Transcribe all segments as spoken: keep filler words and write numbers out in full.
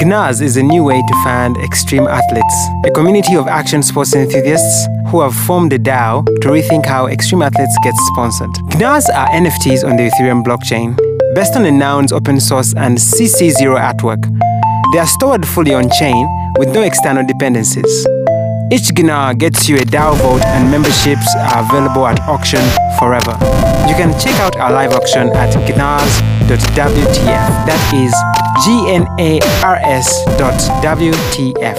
G N A S is a new way to fund extreme athletes, a community of action sports enthusiasts who have formed a DAO to rethink how extreme athletes get sponsored. G N A S are N F Ts on the Ethereum blockchain, based on a Nouns open source and C C zero artwork. They are stored fully on-chain with no external dependencies. Each G N A gets you a DAO vote, and memberships are available at auction forever. You can check out our live auction at gnars dot w t f. That is G N A R S dot W T F.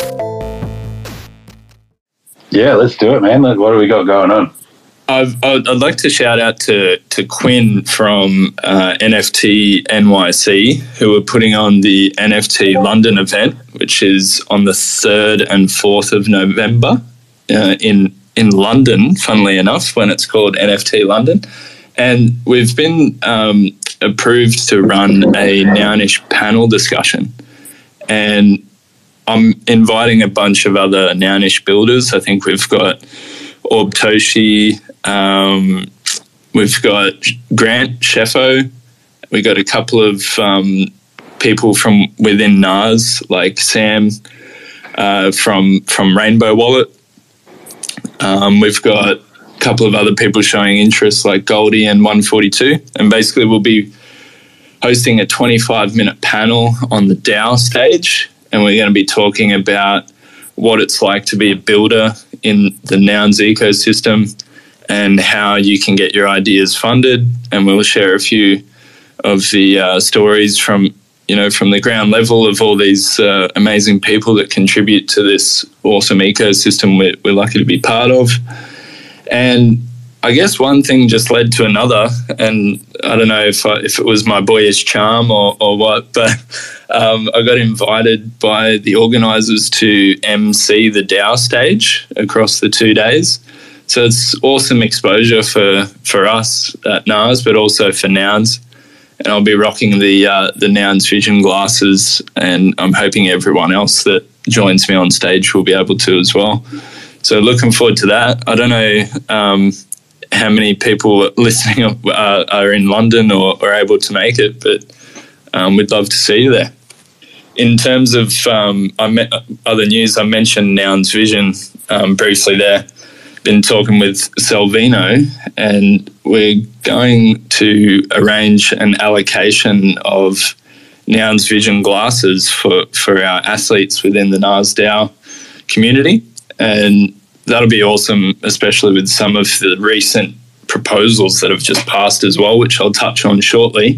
Yeah, let's do it, man. What do we got going on? I've, I'd like to shout out to, to Quinn from uh, N F T N Y C, who are putting on the N F T London event, which is on the third and fourth of November uh, in in London, funnily enough, when it's called N F T London. And we've been um, approved to run a Nounish panel discussion. And I'm inviting a bunch of other Nounish builders. I think we've got Orbtoshi, um, we've got Grant Sheffo, we've got a couple of um, people from within N A S, like Sam uh, from from Rainbow Wallet. Um, we've got a couple of other people showing interest, like Goldie and one forty-two, and basically we'll be hosting a twenty-five minute panel on the DAO stage, and we're going to be talking about what it's like to be a builder in the Nouns ecosystem and how you can get your ideas funded. And we'll share a few of the uh, stories from, you know, from the ground level of all these uh, amazing people that contribute to this awesome ecosystem we're, we're lucky to be part of. And I guess one thing just led to another, and I don't know if I, if it was my boyish charm or, or what, but um, I got invited by the organisers to M C the DAO stage across the two days. So it's awesome exposure for, for us at N A S, but also for Nouns. And I'll be rocking the uh, the Nouns Vision glasses, and I'm hoping everyone else that joins me on stage will be able to as well. So looking forward to that. I don't know um, how many people listening are, are in London or are able to make it, but um, we'd love to see you there. In terms of um, I met, other news, I mentioned Nouns Vision um, briefly there. Been talking with Salvino, and we're going to arrange an allocation of Nouns Vision glasses for, for our athletes within the N A S DAO community. And that'll be awesome, especially with some of the recent proposals that have just passed as well, which I'll touch on shortly.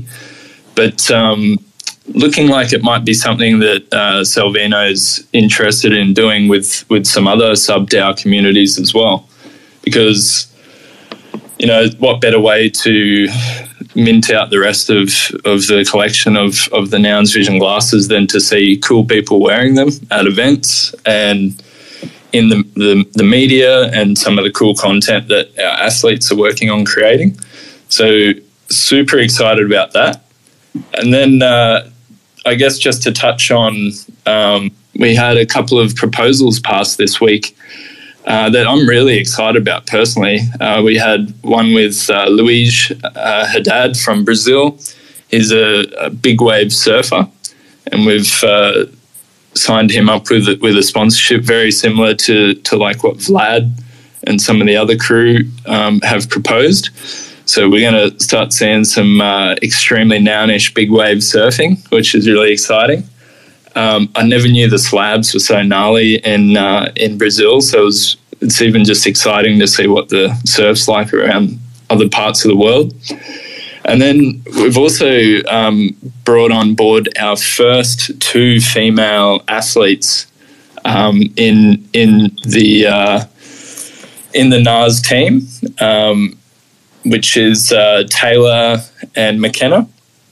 But um, looking like it might be something that uh, Salvino's interested in doing with, with some other sub-DAO communities as well. Because, you know, what better way to mint out the rest of, of the collection of, of the Nouns Vision glasses than to see cool people wearing them at events and in the, the, the media and some of the cool content that our athletes are working on creating. So super excited about that. And then uh, I guess just to touch on, um, we had a couple of proposals passed this week uh, that I'm really excited about personally. Uh, we had one with uh, Luis uh, Haddad from Brazil. He's a, a big wave surfer, and we've uh, signed him up with with a sponsorship very similar to to like what Vlad and some of the other crew um, have proposed. So we're going to start seeing some uh, extremely Nounish big wave surfing, which is really exciting. Um, I never knew the slabs were so gnarly in uh, in Brazil, so it was, it's even just exciting to see what the surf's like around other parts of the world. And then we've also um, brought on board our first two female athletes um, in in the uh, in the N A S team, um, which is uh, Taylor and McKenna.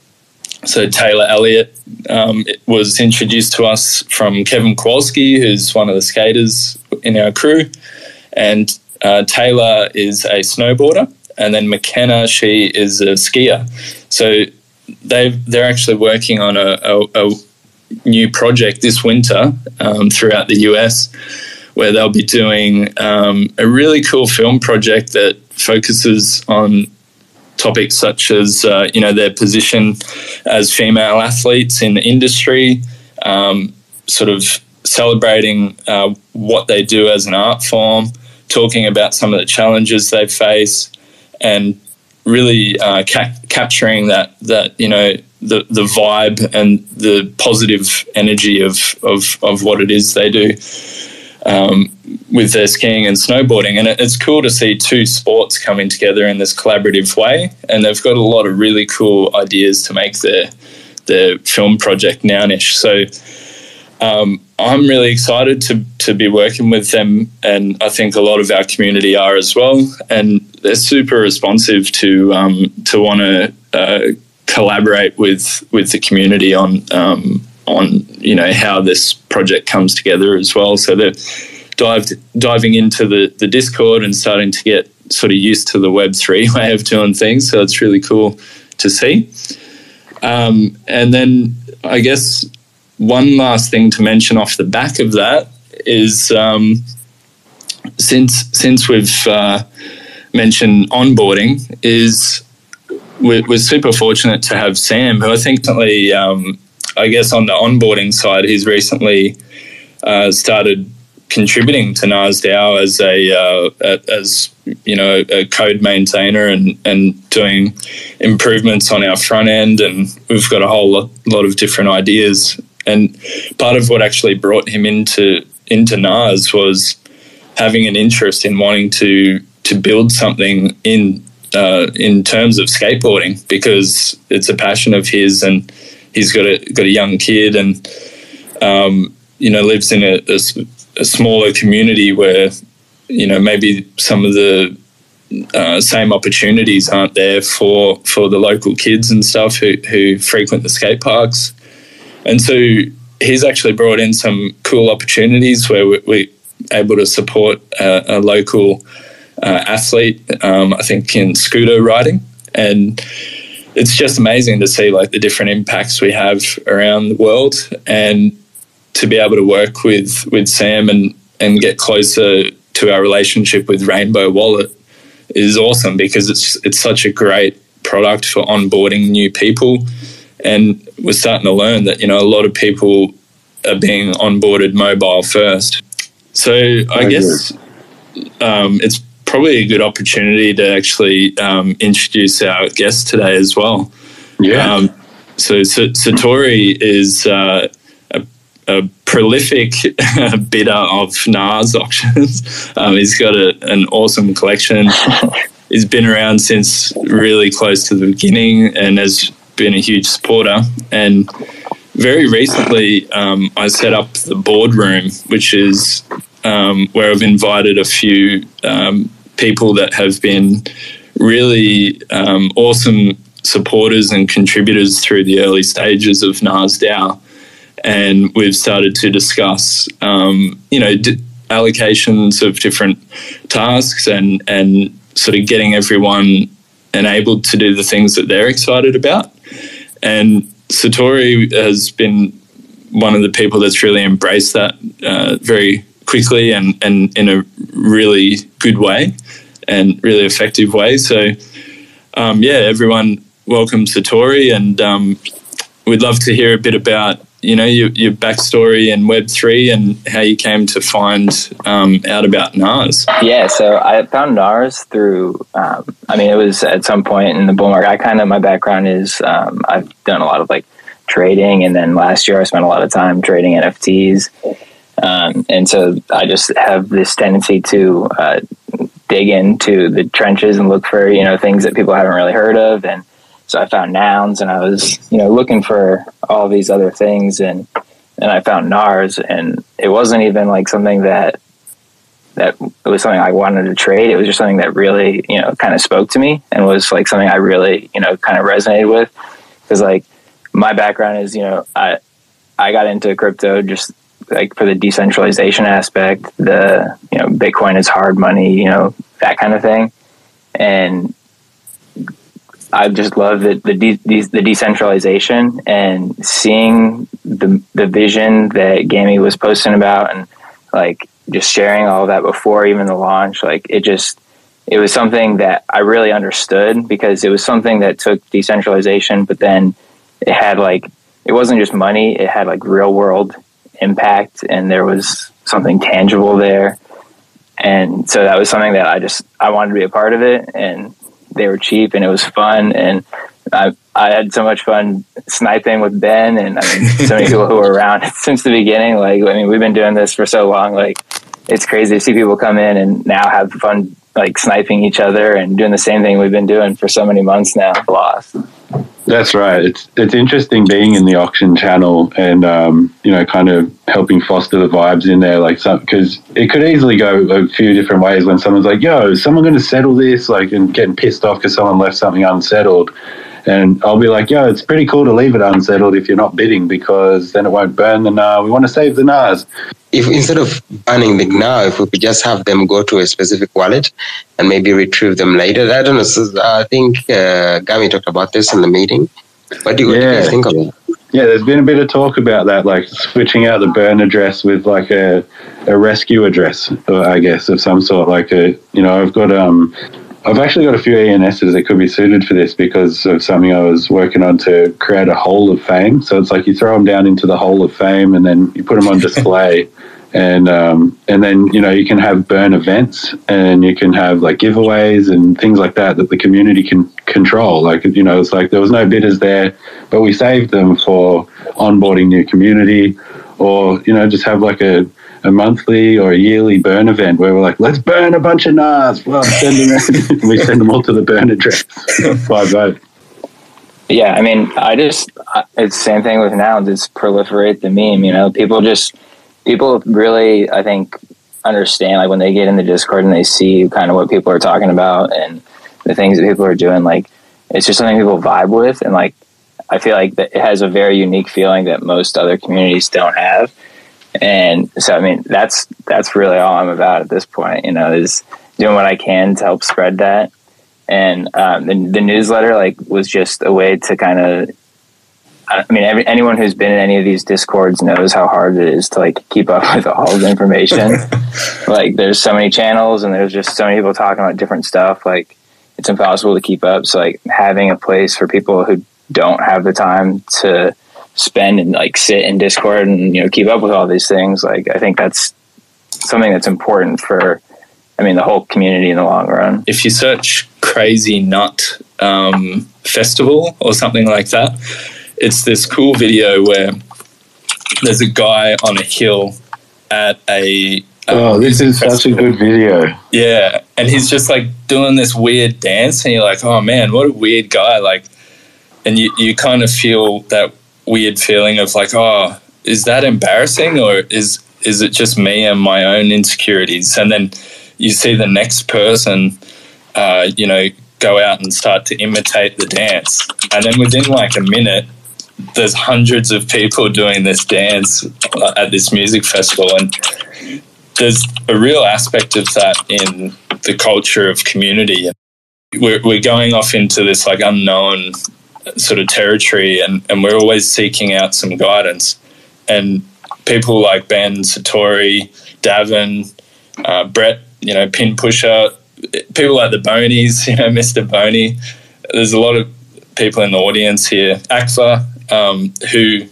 So Taylor Elliott um, was introduced to us from Kevin Kowalski, who's one of the skaters in our crew, and uh, Taylor is a snowboarder. And then McKenna, she is a skier. So they've, they're actually working on a, a, a new project this winter um, throughout the U S, where they'll be doing um, a really cool film project that focuses on topics such as, uh, you know, their position as female athletes in the industry, um, sort of celebrating uh, what they do as an art form, talking about some of the challenges they face, and really uh, ca- capturing that that you know the the vibe and the positive energy of of of what it is they do um, with their skiing and snowboarding. And it, it's cool to see two sports coming together in this collaborative way. And they've got a lot of really cool ideas to make their their film project Nownish. So um, I'm really excited to to be working with them, and I think a lot of our community are as well. And they're super responsive to um, to want to uh, collaborate with with the community on um, on you know how this project comes together as well. So they're dived diving into the the Discord and starting to get sort of used to the Web three way of doing things. So it's really cool to see. Um, and then I guess one last thing to mention off the back of that is um, since since we've uh, mentioned onboarding, is we're, we're super fortunate to have Sam, who I think um, I guess on the onboarding side, he's recently uh, started contributing to NASDAO as a uh, as you know a code maintainer and and doing improvements on our front end, and we've got a whole lot, lot of different ideas. And part of what actually brought him into into N A S was having an interest in wanting to to build something in uh, in terms of skateboarding, because it's a passion of his, and he's got a got a young kid, and um, you know lives in a, a, a smaller community where you know maybe some of the uh, same opportunities aren't there for for the local kids and stuff who who frequent the skate parks. And so he's actually brought in some cool opportunities where we, we're able to support a, a local uh, athlete, um, I think in scooter riding. And it's just amazing to see like the different impacts we have around the world, and to be able to work with, with Sam and, and get closer to our relationship with Rainbow Wallet is awesome, because it's it's such a great product for onboarding new people. And we're starting to learn that, you know, a lot of people are being onboarded mobile first. So I guess um, it's probably a good opportunity to actually um, introduce our guest today as well. Yeah. Um, so S- Satori is uh, a, a prolific bidder of N A S auctions. Um, he's got a, an awesome collection. He's been around since really close to the beginning and has been a huge supporter. And very recently um, I set up the boardroom, which is um, where I've invited a few um, people that have been really um, awesome supporters and contributors through the early stages of NASDAO. And we've started to discuss um, you know d- allocations of different tasks and and sort of getting everyone enabled to do the things that they're excited about. And Satori has been one of the people that's really embraced that uh, very quickly and, and in a really good way and really effective way. So, um, yeah, everyone welcome Satori, and um, we'd love to hear a bit about, you know, your, your backstory in Web three and how you came to find um, out about N A S. Yeah, so I found N A S through, um, I mean, it was at some point in the bull market. I kind of, my background is um, I've done a lot of like trading, and then last year I spent a lot of time trading N F Ts. Um, and so I just have this tendency to uh, dig into the trenches and look for, you know, things that people haven't really heard of. And so I found nouns, and I was, you know, looking for all these other things, and and I found N A S, and it wasn't even like something that that it was something I wanted to trade. It was just something that really, you know, kind of spoke to me and was like something I really, you know, kind of resonated with, because like my background is, you know, I I got into crypto just like for the decentralization aspect, the, you know, Bitcoin is hard money, you know, that kind of thing, and I just love the the, de- the decentralization and seeing the the vision that Gammy was posting about, and like just sharing all of that before even the launch. Like it just, it was something that I really understood, because it was something that took decentralization, but then it had like, it wasn't just money, it had like real world impact and there was something tangible there. And so that was something that I just, I wanted to be a part of it, and they were cheap and it was fun. And I, I had so much fun sniping with Ben, and I mean, so many people who were around since the beginning. Like, I mean, we've been doing this for so long. Like, it's crazy to see people come in and now have fun, like sniping each other and doing the same thing we've been doing for so many months now. Lost. That's right. It's it's interesting being in the auction channel and um, you know, kind of helping foster the vibes in there, like some, because it could easily go a few different ways when someone's like, "Yo, is someone going to settle this?" Like, and getting pissed off because someone left something unsettled. And I'll be like, "Yo, it's pretty cool to leave it unsettled if you're not bidding, because then it won't burn the N A R. We want to save the N A Rs." If instead of banning the N A R, if we could just have them go to a specific wallet and maybe retrieve them later. I don't know. So I think uh, Gami talked about this in the meeting. What do you, yeah. what do you think of it? Yeah, there's been a bit of talk about that, like switching out the burn address with like a, a rescue address, I guess, of some sort. Like a, you know, I've got um. I've actually got a few E N Ss that could be suited for this because of something I was working on to create a hole of fame. So it's like you throw them down into the hole of fame and then you put them on display. And um, and then, you know, you can have burn events and you can have like giveaways and things like that that the community can control. Like, you know, it's like there was no bidders there, but we saved them for onboarding new community, or, you know, just have like a, a monthly or a yearly burn event where we're like, let's burn a bunch of N A Rs. Well, send them, we send them all to the burn address by vote. Yeah, I mean, I just, it's the same thing with nouns. It's proliferate the meme, you know, people just, people really, I think, understand, like when they get in the Discord and they see kind of what people are talking about and the things that people are doing, like it's just something people vibe with. And like, I feel like that it has a very unique feeling that most other communities don't have. And so, I mean, that's, that's really all I'm about at this point, you know, is doing what I can to help spread that. And um, the, the newsletter, like, was just a way to kind of, I mean, every, anyone who's been in any of these Discords knows how hard it is to like keep up with all the information. Like, there's so many channels and there's just so many people talking about different stuff. Like, it's impossible to keep up. So like having a place for people who don't have the time to spend and like sit in Discord and, you know, keep up with all these things, like I think that's something that's important for, I mean, the whole community in the long run. If you search Crazy Nut um, Festival or something like that, it's this cool video where there's a guy on a hill at a um, oh this is festival. Such a good video. Yeah, and he's just like doing this weird dance and you're like, oh man, what a weird guy. Like, and you, you kind of feel that weird feeling of like, oh, is that embarrassing, or is is it just me and my own insecurities? And then you see the next person, uh, you know, go out and start to imitate the dance. And then within like a minute, there's hundreds of people doing this dance at this music festival. And there's a real aspect of that in the culture of community. We're, we're going off into this like unknown sort of territory, and, and we're always seeking out some guidance. And people like Ben, Satori, Davin, uh, Brett, you know, Pin Pusher, people like the Bonies, you know, Mister Boney. There's a lot of people in the audience here, Akfa, um, who,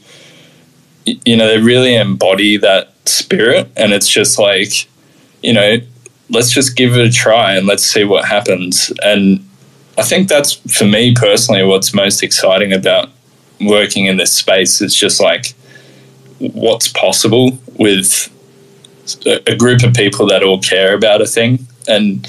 you know, they really embody that spirit. And it's just like, you know, let's just give it a try and let's see what happens. And I think that's, for me personally, what's most exciting about working in this space. It's just like what's possible with a group of people that all care about a thing. And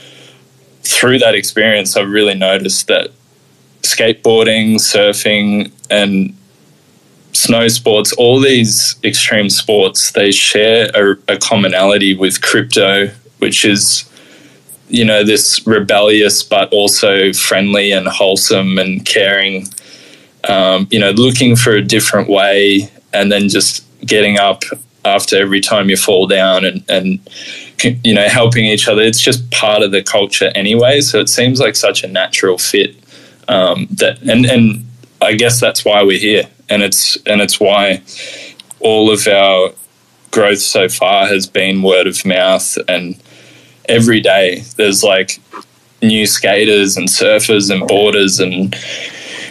through that experience, I've really noticed that skateboarding, surfing, and snow sports, all these extreme sports, they share a, a commonality with crypto, which is, you know, this rebellious but also friendly and wholesome and caring, um, you know, looking for a different way and then just getting up after every time you fall down and, and, you know, helping each other. It's just part of the culture anyway. So it seems like such a natural fit. Um, that and, and I guess that's why we're here. And it's and it's why all of our growth so far has been word of mouth, and every day there's like new skaters and surfers and boarders and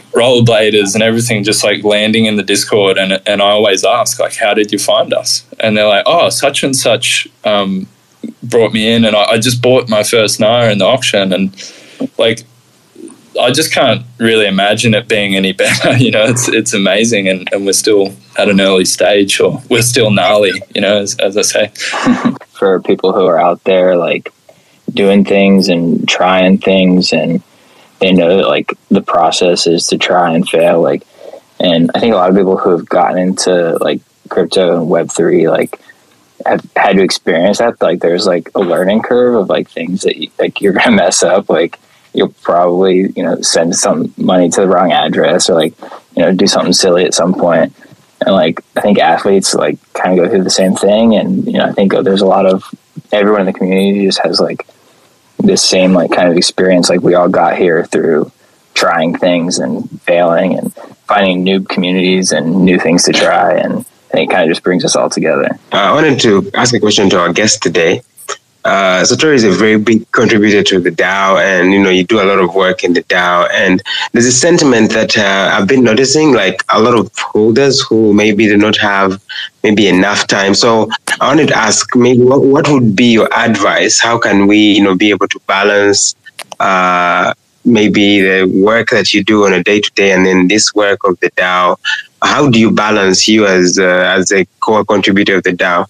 rollerbladers and everything just like landing in the Discord, and and I always ask like, how did you find us? And they're like, oh, such and such um, brought me in, and I, I just bought my first Naya in the auction, and like I just can't really imagine it being any better. You know, it's it's amazing, and, and we're still at an early stage, or we're still gnarly, you know, as, as I say. For people who are out there like doing things and trying things, and they know that like the process is to try and fail, like, and I think a lot of people who have gotten into like crypto and Web three like have had to experience that. Like there's like a learning curve of like things that you, like you're gonna mess up, like you'll probably, you know, send some money to the wrong address, or like, you know, do something silly at some point. And like, I think athletes like kind of go through the same thing. And, you know, I think there's a lot of, everyone in the community just has like this same like kind of experience. Like we all got here through trying things and failing and finding new communities and new things to try. And I think it kind of just brings us all together. Uh, I wanted to ask a question to our guest today. Uh, Satori is a very big contributor to the DAO, and you know you do a lot of work in the DAO. And there's a sentiment that uh, I've been noticing, like a lot of holders who maybe do not have maybe enough time. So I wanted to ask, maybe what, what would be your advice? How can we, you know, be able to balance uh, maybe the work that you do on a day to day, and then this work of the DAO? How do you balance you as uh, as a core contributor of the DAO?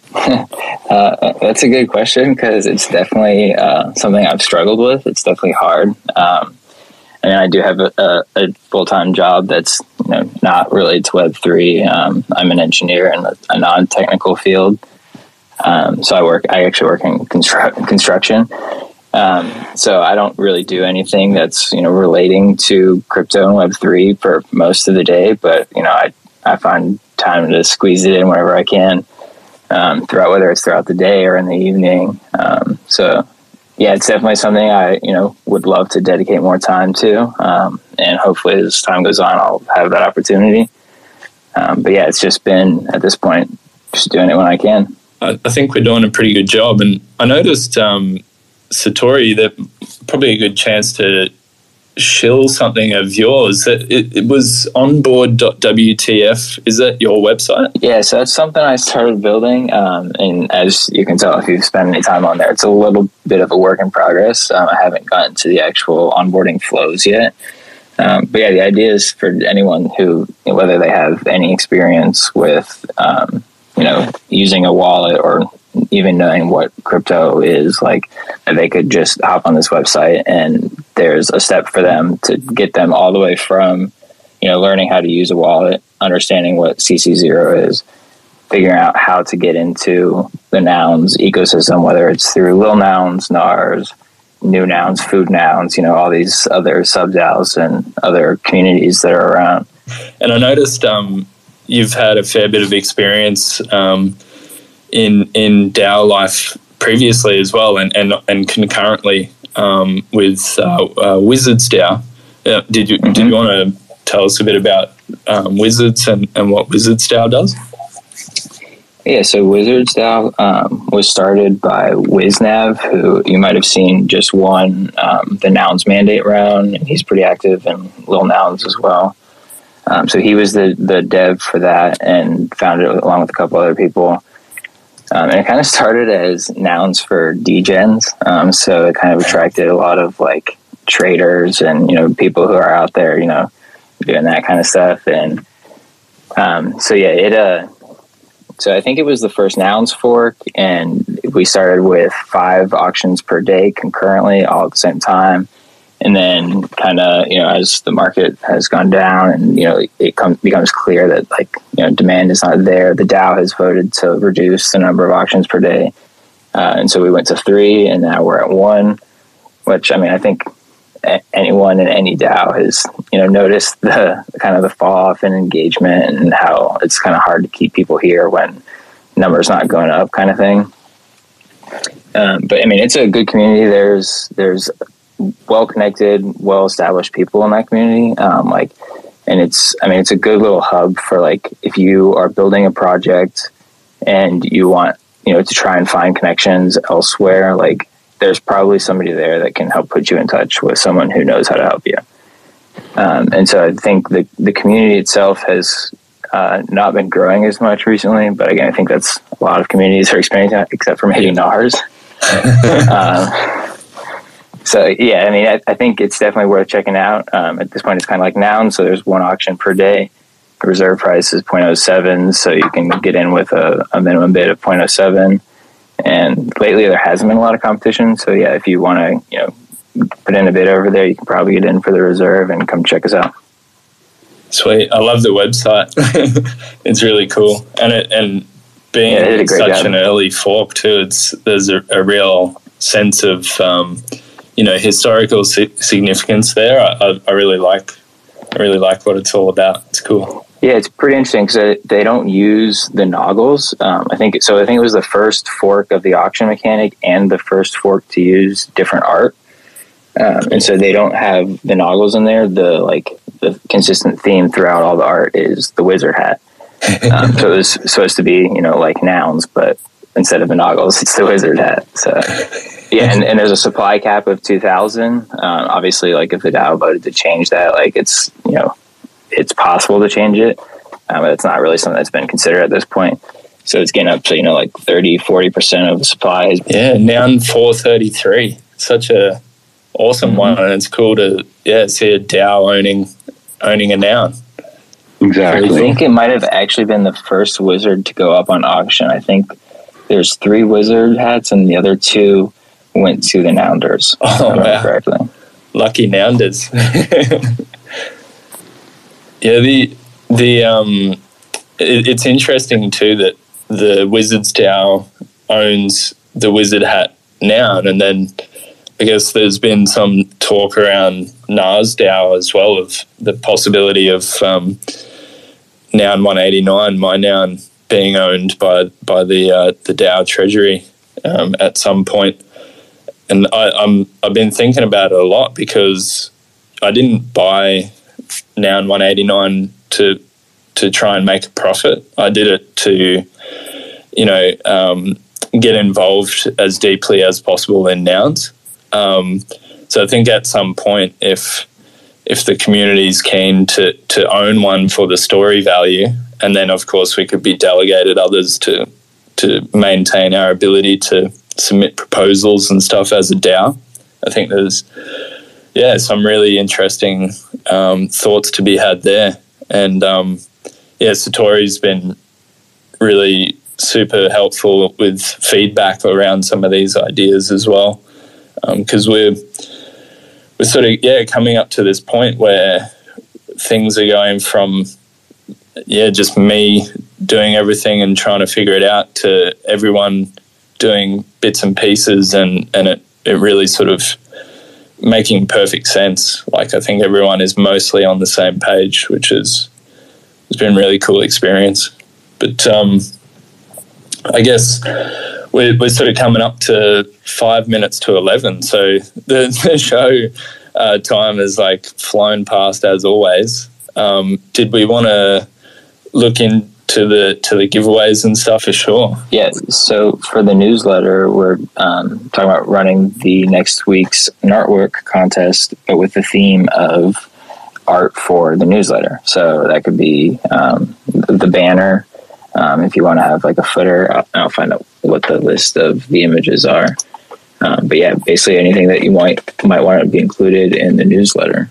uh, that's a good question, because it's definitely uh, something I've struggled with. It's definitely hard. Um, I mean, I do have a, a, a full-time job that's, you know, not related to Web three. Um, I'm an engineer in a, a non-technical field. Um, so I work. I actually work in constru- construction. Um, so I don't really do anything that's, you know, relating to crypto and Web three for most of the day. But, you know, I I find time to squeeze it in whenever I can. Um, throughout, whether it's throughout the day or in the evening. Um, so yeah, it's definitely something I, you know, would love to dedicate more time to. Um, and hopefully as time goes on, I'll have that opportunity. Um, but yeah, it's just been at this point, just doing it when I can. I, I think we're doing a pretty good job. And I noticed, um, Satori, that probably a good chance to shill something of yours. That it, it was onboard dot W T F. Is that your website? Yeah, so that's something I started building. Um, and as you can tell, if you've spent any time on there, it's a little bit of a work in progress. Um, I haven't gotten to the actual onboarding flows yet. Um, but yeah, the idea is for anyone who, whether they have any experience with, um, you know, using a wallet or even knowing what crypto is, like they could just hop on this website and there's a step for them to get them all the way from, you know, learning how to use a wallet, understanding what C C zero is, figuring out how to get into the nouns ecosystem, whether it's through Lil Nouns, N A Rs, New Nouns, Food Nouns, you know, all these other sub-DAOs and other communities that are around. And I noticed um, you've had a fair bit of experience um, in in DAO life previously as well, and and, and concurrently um, with uh, uh, Wizards DAO. Uh, did you mm-hmm. did you want to tell us a bit about um, Wizards and, and what Wizards DAO does? Yeah, so Wizards DAO um, was started by WizNav, who you might have seen just won um, the Nouns mandate round, and he's pretty active in Lil Nouns as well. Um, so he was the the dev for that and founded it along with a couple other people. Um, and it kind of started as Nouns for degens. Um, so it kind of attracted a lot of like traders and, you know, people who are out there, you know, doing that kind of stuff. And um, so, yeah, it, uh, so I think it was the first Nouns fork, and we started with five auctions per day concurrently, all at the same time. And then kind of, you know, as the market has gone down and, you know, it comes becomes clear that, like, you know, demand is not there, the DAO has voted to reduce the number of auctions per day. Uh, and so we went to three, and now we're at one, which, I mean, I think anyone in any DAO has, you know, noticed the kind of the fall off in engagement and how it's kind of hard to keep people here when numbers not going up kind of thing. Um, but, I mean, it's a good community. There's, there's, well-connected, well-established people in that community. Um, like, and it's, I mean, it's a good little hub for, like, if you are building a project and you want, you know, to try and find connections elsewhere, like, there's probably somebody there that can help put you in touch with someone who knows how to help you. Um, and so I think the, the community itself has uh, not been growing as much recently. But again, I think that's a lot of communities are experiencing that, except for maybe NARS. um, so, yeah, I mean, I, I think it's definitely worth checking out. Um, at this point, it's kind of like Noun. So there's one auction per day. The reserve price is zero point zero seven. So you can get in with a, a minimum bid of zero point zero seven. And lately there hasn't been a lot of competition. So, yeah, if you want to, you know, put in a bid over there, you can probably get in for the reserve and come check us out. Sweet. I love the website. It's really cool. And it, and being yeah, such job. an early fork too, it's there's a, a real sense of, um, you know, historical si- significance there. I, I, I really like, I really like what it's all about. It's cool. Yeah, it's pretty interesting because they don't use the noggles. Um, I think so. I think it was the first fork of the auction mechanic and the first fork to use different art. Um, and so they don't have the noggles in there. The like the consistent theme throughout all the art is the wizard hat. Um, so it was supposed to be, you know, like Nouns, but instead of the noggles, it's the wizard hat. So yeah, and, and there's a supply cap of two thousand. Um, obviously, like if the DAO voted to change that, like it's, you know, it's possible to change it, um, but it's not really something that's been considered at this point. So it's getting up to, you know, like thirty, forty percent of the supply. Is- yeah, Noun four thirty-three. Such a awesome mm-hmm. one, and it's cool to yeah see a DAO owning owning a Noun. Exactly. I think it might have actually been the first wizard to go up on auction. I think there's three wizard hats, and the other two went to the Nounders. Oh, wow. Correctly. Lucky Nounders. yeah, the the um, it, it's interesting too that the Wizards DAO owns the wizard hat Noun, and then I guess there's been some talk around NARS DAO as well of the possibility of um, Noun one eighty-nine, my Noun, being owned by by the uh, the DAO Treasury um, at some point. And I, I'm I've been thinking about it a lot because I didn't buy Noun one eighty-nine to to try and make a profit. I did it to, you know, um, get involved as deeply as possible in Nouns. Um, so I think at some point, if if the community is keen to to own one for the story value, and then of course we could be delegated others to to maintain our ability to submit proposals and stuff as a DAO. I think there's yeah some really interesting um, thoughts to be had there, and um, yeah, Satori's been really super helpful with feedback around some of these ideas as well. Because um, we're we're sort of yeah coming up to this point where things are going from yeah just me doing everything and trying to figure it out to everyone doing bits and pieces, and and it it really sort of making perfect sense. Like I think everyone is mostly on the same page, which is has been a really cool experience. But um, I guess we're, we're sort of coming up to five minutes to eleven. So the, the show uh, time has like flown past as always. Um, did we want to look into the to the giveaways and stuff? For sure. Yeah. So for the newsletter, we're um, talking about running the next week's an artwork contest, but with the theme of art for the newsletter. So that could be um, the banner. Um, if you want to have like a footer, I'll, I'll find out what the list of the images are. Um, but yeah, basically anything that you might might want to be included in the newsletter.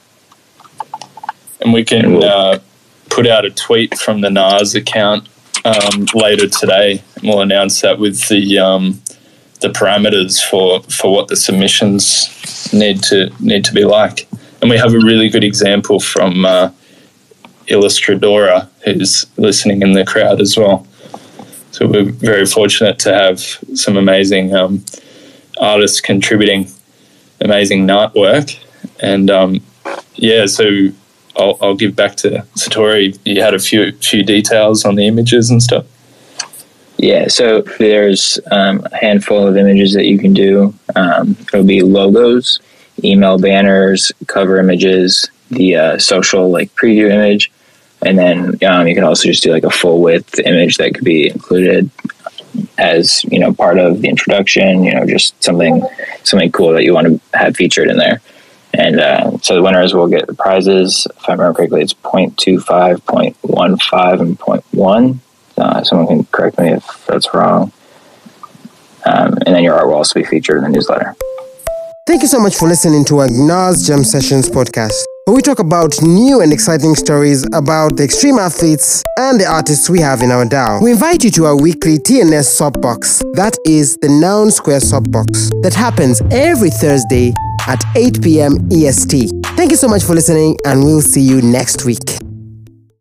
And we can and we'll, uh, put out a tweet from the NARS account um, later today. And we'll announce that with the um, the parameters for, for what the submissions need to need to be like. And we have a really good example from uh, Illustradora, who's listening in the crowd as well. So we're very fortunate to have some amazing um, artists contributing amazing artwork. And um, yeah, so I'll, I'll give back to Satori. You had a few few details on the images and stuff. Yeah, so there's um, a handful of images that you can do. Um, it'll be logos, email banners, cover images, the uh, social like preview image, and then um, you can also just do like a full width image that could be included as, you know, part of the introduction, you know, just something something cool that you want to have featured in there. And uh, so the winners will get the prizes. If I remember correctly, it's zero point two five, zero point one five, and zero point one. Uh, someone can correct me if that's wrong. Um, and then your art will also be featured in the newsletter. Thank you so much for listening to our Gnar's Jam Sessions podcast, where we talk about new and exciting stories about the extreme athletes and the artists we have in our DAO. We invite you to our weekly T N S Soapbox, that is the Noun Square Soapbox, that happens every Thursday at eight p.m. E S T. Thank you so much for listening, and we'll see you next week.